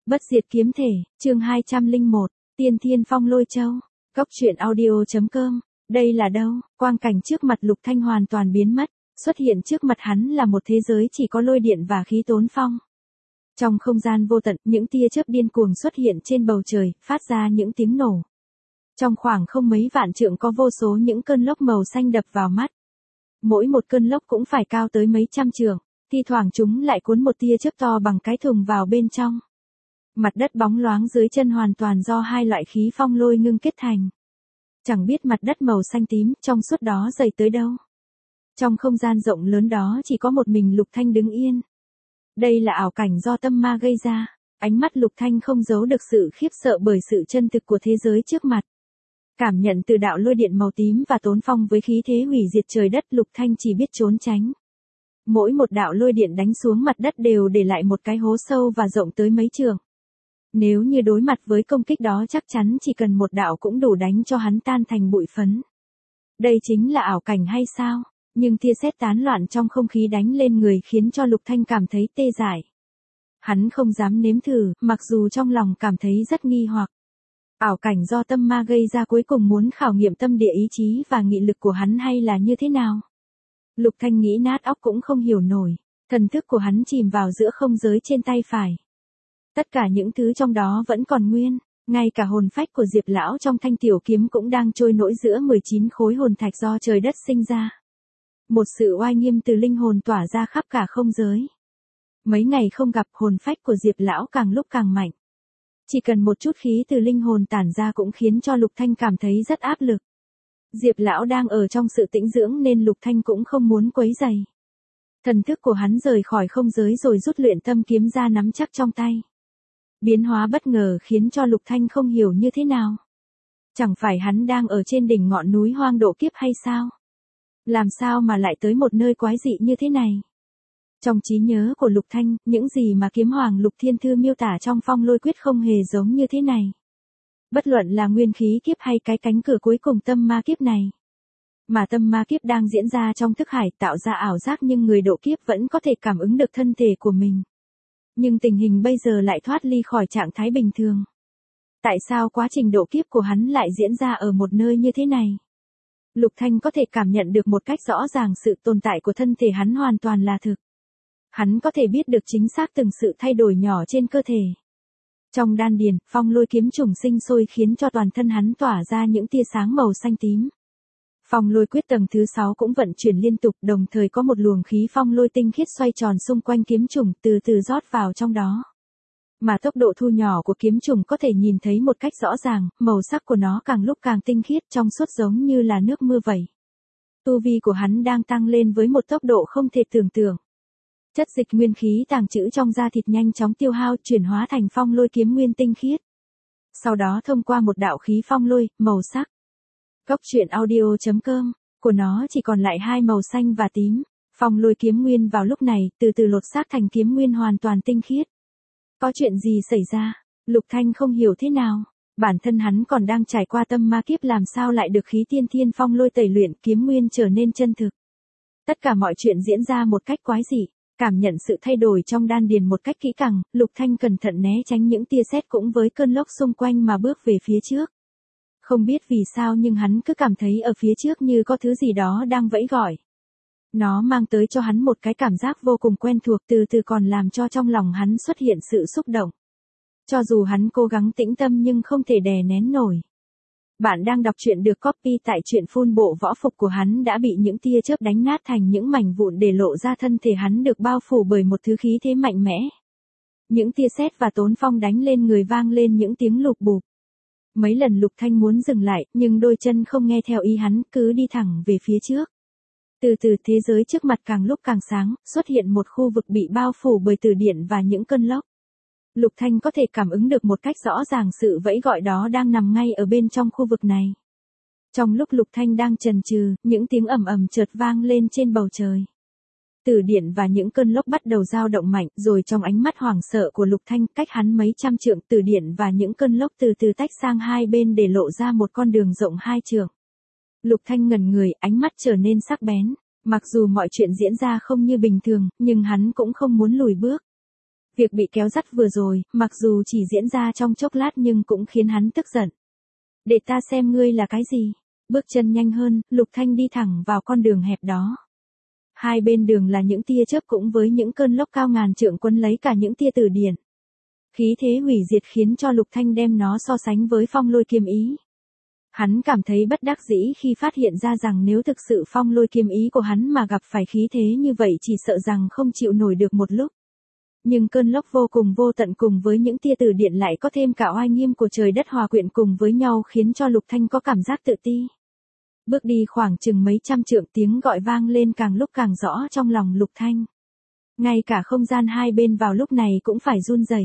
Bất diệt kiếm thể, chương 201, Tiên Thiên Phong Lôi Châu. Cốc truyện audio.com. Đây là đâu? Quang cảnh trước mặt Lục Thanh hoàn toàn biến mất, xuất hiện trước mặt hắn là một thế giới chỉ có lôi điện và khí tốn phong. Trong không gian vô tận, những tia chớp điên cuồng xuất hiện trên bầu trời, phát ra những tiếng nổ. Trong khoảng không mấy vạn trượng có vô số những cơn lốc màu xanh đập vào mắt. Mỗi một cơn lốc cũng phải cao tới mấy trăm trượng, thi thoảng chúng lại cuốn một tia chớp to bằng cái thùng vào bên trong. Mặt đất bóng loáng dưới chân hoàn toàn do hai loại khí phong lôi ngưng kết thành. Chẳng biết mặt đất màu xanh tím trong suốt đó dày tới đâu. Trong không gian rộng lớn đó chỉ có một mình Lục Thanh đứng yên. Đây là ảo cảnh do tâm ma gây ra, ánh mắt Lục Thanh không giấu được sự khiếp sợ bởi sự chân thực của thế giới trước mặt. Cảm nhận từ đạo lôi điện màu tím và tốn phong với khí thế hủy diệt trời đất, Lục Thanh chỉ biết trốn tránh. Mỗi một đạo lôi điện đánh xuống mặt đất đều để lại một cái hố sâu và rộng tới mấy trượng. Nếu như đối mặt với công kích đó chắc chắn chỉ cần một đạo cũng đủ đánh cho hắn tan thành bụi phấn. Đây chính là ảo cảnh hay sao? Nhưng tia sét tán loạn trong không khí đánh lên người khiến cho Lục Thanh cảm thấy tê dại. Hắn không dám nếm thử, mặc dù trong lòng cảm thấy rất nghi hoặc. Ảo cảnh do tâm ma gây ra cuối cùng muốn khảo nghiệm tâm địa ý chí và nghị lực của hắn hay là như thế nào? Lục Thanh nghĩ nát óc cũng không hiểu nổi, thần thức của hắn chìm vào giữa không giới trên tay phải. Tất cả những thứ trong đó vẫn còn nguyên, ngay cả hồn phách của Diệp lão trong thanh tiểu kiếm cũng đang trôi nổi giữa 19 khối hồn thạch do trời đất sinh ra. Một sự oai nghiêm từ linh hồn tỏa ra khắp cả không giới. Mấy ngày không gặp, hồn phách của Diệp lão càng lúc càng mạnh. Chỉ cần một chút khí từ linh hồn tản ra cũng khiến cho Lục Thanh cảm thấy rất áp lực. Diệp lão đang ở trong sự tĩnh dưỡng nên Lục Thanh cũng không muốn quấy rầy. Thần thức của hắn rời khỏi không giới rồi rút luyện tâm kiếm ra nắm chắc trong tay. Biến hóa bất ngờ khiến cho Lục Thanh không hiểu như thế nào. Chẳng phải hắn đang ở trên đỉnh ngọn núi hoang độ kiếp hay sao? Làm sao mà lại tới một nơi quái dị như thế này? Trong trí nhớ của Lục Thanh, những gì mà kiếm hoàng Lục Thiên Thư miêu tả trong phong lôi quyết không hề giống như thế này. Bất luận là nguyên khí kiếp hay cái cánh cửa cuối cùng tâm ma kiếp này. Mà tâm ma kiếp đang diễn ra trong thức hải tạo ra ảo giác nhưng người độ kiếp vẫn có thể cảm ứng được thân thể của mình. Nhưng tình hình bây giờ lại thoát ly khỏi trạng thái bình thường. Tại sao quá trình độ kiếp của hắn lại diễn ra ở một nơi như thế này? Lục Thanh có thể cảm nhận được một cách rõ ràng sự tồn tại của thân thể hắn hoàn toàn là thực. Hắn có thể biết được chính xác từng sự thay đổi nhỏ trên cơ thể. Trong đan điền, phong lôi kiếm trùng sinh sôi khiến cho toàn thân hắn tỏa ra những tia sáng màu xanh tím. Phong lôi quyết tầng thứ 6 cũng vận chuyển liên tục, đồng thời có một luồng khí phong lôi tinh khiết xoay tròn xung quanh kiếm trùng từ từ rót vào trong đó. Mà tốc độ thu nhỏ của kiếm trùng có thể nhìn thấy một cách rõ ràng, màu sắc của nó càng lúc càng tinh khiết trong suốt giống như là nước mưa vậy. Tu vi của hắn đang tăng lên với một tốc độ không thể tưởng tượng. Chất dịch nguyên khí tàng trữ trong da thịt nhanh chóng tiêu hao chuyển hóa thành phong lôi kiếm nguyên tinh khiết. Sau đó thông qua một đạo khí phong lôi, màu sắc. Cốc truyện audio.com, của nó chỉ còn lại hai màu xanh và tím. Phong lôi kiếm nguyên vào lúc này từ từ lột xác thành kiếm nguyên hoàn toàn tinh khiết. Có chuyện gì xảy ra? Lục Thanh không hiểu thế nào. Bản thân hắn còn đang trải qua tâm ma kiếp làm sao lại được khí tiên thiên phong lôi tẩy luyện kiếm nguyên trở nên chân thực. Tất cả mọi chuyện diễn ra một cách quái dị. Cảm nhận sự thay đổi trong đan điền một cách kỹ càng, Lục Thanh cẩn thận né tránh những tia sét cũng với cơn lốc xung quanh mà bước về phía trước. Không biết vì sao nhưng hắn cứ cảm thấy ở phía trước như có thứ gì đó đang vẫy gọi. Nó mang tới cho hắn một cái cảm giác vô cùng quen thuộc từ từ còn làm cho trong lòng hắn xuất hiện sự xúc động. Cho dù hắn cố gắng tĩnh tâm nhưng không thể đè nén nổi. Bạn đang đọc truyện được copy tại truyện phun bộ võ phục của hắn đã bị những tia chớp đánh nát thành những mảnh vụn để lộ ra thân thể hắn được bao phủ bởi một thứ khí thế mạnh mẽ. Những tia sét và tốn phong đánh lên người vang lên những tiếng lục bụp. Mấy lần Lục Thanh muốn dừng lại nhưng đôi chân không nghe theo ý hắn cứ đi thẳng về phía trước. Từ từ thế giới trước mặt càng lúc càng sáng, xuất hiện một khu vực bị bao phủ bởi tử điện và những cơn lốc. Lục Thanh có thể cảm ứng được một cách rõ ràng sự vẫy gọi đó đang nằm ngay ở bên trong khu vực này. Trong lúc Lục Thanh đang chần chừ, những tiếng ầm ầm chợt vang lên trên bầu trời. Tử điện và những cơn lốc bắt đầu dao động mạnh, rồi trong ánh mắt hoảng sợ của Lục Thanh, cách hắn mấy trăm trượng, tử điện và những cơn lốc từ từ tách sang hai bên để lộ ra một con đường rộng 2 trượng. Lục Thanh ngẩn người, ánh mắt trở nên sắc bén. Mặc dù mọi chuyện diễn ra không như bình thường, nhưng hắn cũng không muốn lùi bước. Việc bị kéo dắt vừa rồi, mặc dù chỉ diễn ra trong chốc lát nhưng cũng khiến hắn tức giận. Để ta xem ngươi là cái gì. Bước chân nhanh hơn, Lục Thanh đi thẳng vào con đường hẹp đó. Hai bên đường là những tia chớp cũng với những cơn lốc cao ngàn trượng quấn lấy cả những tia tử điện. Khí thế hủy diệt khiến cho Lục Thanh đem nó so sánh với phong lôi kiếm ý. Hắn cảm thấy bất đắc dĩ khi phát hiện ra rằng nếu thực sự phong lôi kiếm ý của hắn mà gặp phải khí thế như vậy chỉ sợ rằng không chịu nổi được một lúc. Nhưng cơn lốc vô cùng vô tận cùng với những tia tử điện lại có thêm cả oai nghiêm của trời đất hòa quyện cùng với nhau khiến cho Lục Thanh có cảm giác tự ti. Bước đi khoảng chừng mấy trăm trượng tiếng gọi vang lên càng lúc càng rõ trong lòng Lục Thanh. Ngay cả không gian hai bên vào lúc này cũng phải run rẩy.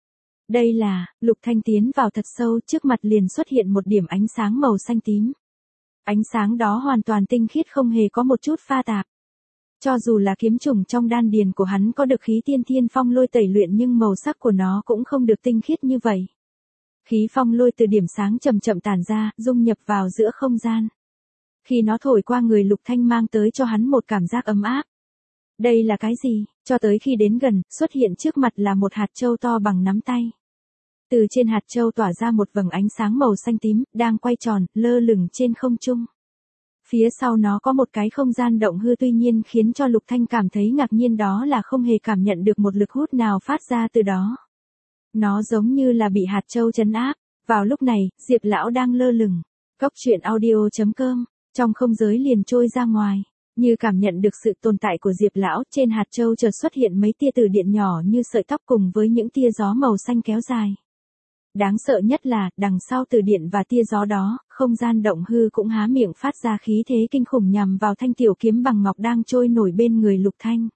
Đây là, Lục Thanh tiến vào thật sâu, trước mặt liền xuất hiện một điểm ánh sáng màu xanh tím. Ánh sáng đó hoàn toàn tinh khiết không hề có một chút pha tạp. Cho dù là kiếm trùng trong đan điền của hắn có được khí tiên thiên phong lôi tẩy luyện nhưng màu sắc của nó cũng không được tinh khiết như vậy. Khí phong lôi từ điểm sáng chậm chậm tản ra, dung nhập vào giữa không gian. Khi nó thổi qua người Lục Thanh mang tới cho hắn một cảm giác ấm áp. Đây là cái gì? Cho tới khi đến gần, xuất hiện trước mặt là một hạt châu to bằng nắm tay. Từ trên hạt châu tỏa ra một vầng ánh sáng màu xanh tím, đang quay tròn, lơ lửng trên không trung. Phía sau nó có một cái không gian động hư tuy nhiên khiến cho Lục Thanh cảm thấy ngạc nhiên đó là không hề cảm nhận được một lực hút nào phát ra từ đó. Nó giống như là bị hạt châu trấn áp. Vào lúc này, Diệp lão đang lơ lửng. Cốc truyện audio.com, trong không giới liền trôi ra ngoài. Như cảm nhận được sự tồn tại của Diệp lão, trên hạt châu chợt xuất hiện mấy tia tử điện nhỏ như sợi tóc cùng với những tia gió màu xanh kéo dài. Đáng sợ nhất là, đằng sau tử điện và tia gió đó, không gian động hư cũng há miệng phát ra khí thế kinh khủng nhằm vào thanh tiểu kiếm bằng ngọc đang trôi nổi bên người Lục Thanh.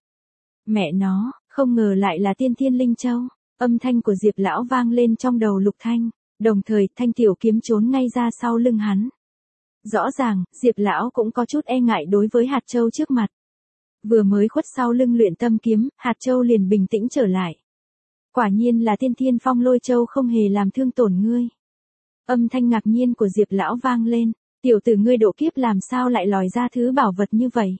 Mẹ nó, không ngờ lại là Tiên Thiên Linh Châu. Âm thanh của Diệp lão vang lên trong đầu Lục Thanh, đồng thời thanh tiểu kiếm trốn ngay ra sau lưng hắn. Rõ ràng, Diệp lão cũng có chút e ngại đối với hạt châu trước mặt. Vừa mới khuất sau lưng luyện tâm kiếm, hạt châu liền bình tĩnh trở lại. Quả nhiên là Tiên Thiên Phong Lôi Châu không hề làm thương tổn ngươi. Âm thanh ngạc nhiên của Diệp lão vang lên, tiểu tử ngươi độ kiếp làm sao lại lòi ra thứ bảo vật như vậy?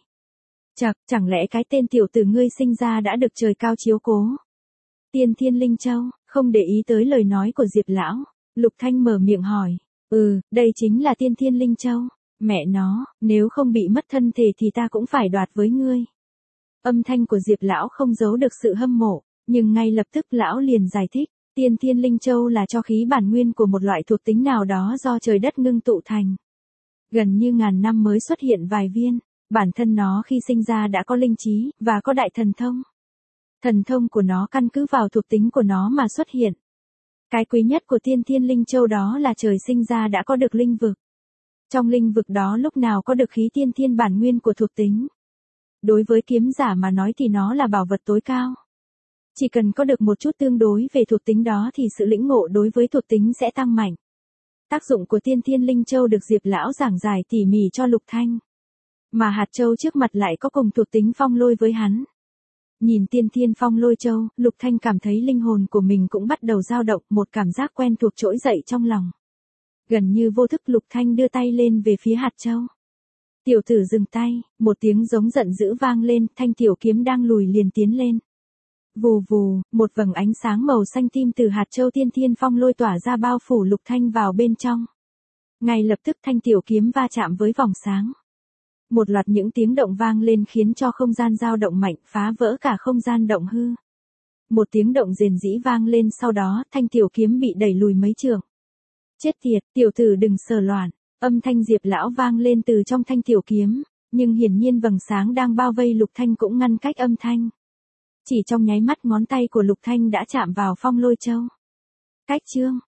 Chẳng lẽ cái tên tiểu tử ngươi sinh ra đã được trời cao chiếu cố? Tiên Thiên Linh Châu, không để ý tới lời nói của Diệp lão, Lục Thanh mở miệng hỏi, đây chính là Tiên Thiên Linh Châu, mẹ nó, nếu không bị mất thân thể thì ta cũng phải đoạt với ngươi. Âm thanh của Diệp lão không giấu được sự hâm mộ, nhưng ngay lập tức lão liền giải thích, Tiên Thiên Linh Châu là cho khí bản nguyên của một loại thuộc tính nào đó do trời đất ngưng tụ thành. Gần như ngàn năm mới xuất hiện vài viên, bản thân nó khi sinh ra đã có linh trí, và có đại thần thông. Thần thông của nó căn cứ vào thuộc tính của nó mà xuất hiện. Cái quý nhất của Tiên Thiên Linh Châu đó là trời sinh ra đã có được linh vực. Trong linh vực đó lúc nào có được khí tiên thiên bản nguyên của thuộc tính. Đối với kiếm giả mà nói thì nó là bảo vật tối cao. Chỉ cần có được một chút tương đối về thuộc tính đó thì sự lĩnh ngộ đối với thuộc tính sẽ tăng mạnh. Tác dụng của Tiên Thiên Linh Châu được Diệp lão giảng giải tỉ mỉ cho Lục Thanh. Mà hạt châu trước mặt lại có cùng thuộc tính phong lôi với hắn. Nhìn Tiên Thiên Phong Lôi Châu, Lục Thanh cảm thấy linh hồn của mình cũng bắt đầu dao động, một cảm giác quen thuộc trỗi dậy trong lòng. Gần như vô thức Lục Thanh đưa tay lên về phía hạt châu. Tiểu tử dừng tay, một tiếng giống giận dữ vang lên, thanh tiểu kiếm đang lùi liền tiến lên. Vù vù, một vầng ánh sáng màu xanh tim từ hạt châu Tiên Thiên Phong Lôi tỏa ra bao phủ Lục Thanh vào bên trong. Ngay lập tức thanh tiểu kiếm va chạm với vòng sáng. Một loạt những tiếng động vang lên khiến cho không gian dao động mạnh, phá vỡ cả không gian động hư. Một tiếng động rền rĩ vang lên sau đó, thanh tiểu kiếm bị đẩy lùi mấy trượng. Chết tiệt, tiểu tử đừng sờ loạn, âm thanh Diệp lão vang lên từ trong thanh tiểu kiếm, nhưng hiển nhiên vầng sáng đang bao vây Lục Thanh cũng ngăn cách âm thanh. Chỉ trong nháy mắt ngón tay của Lục Thanh đã chạm vào Phong Lôi Châu. Cách chương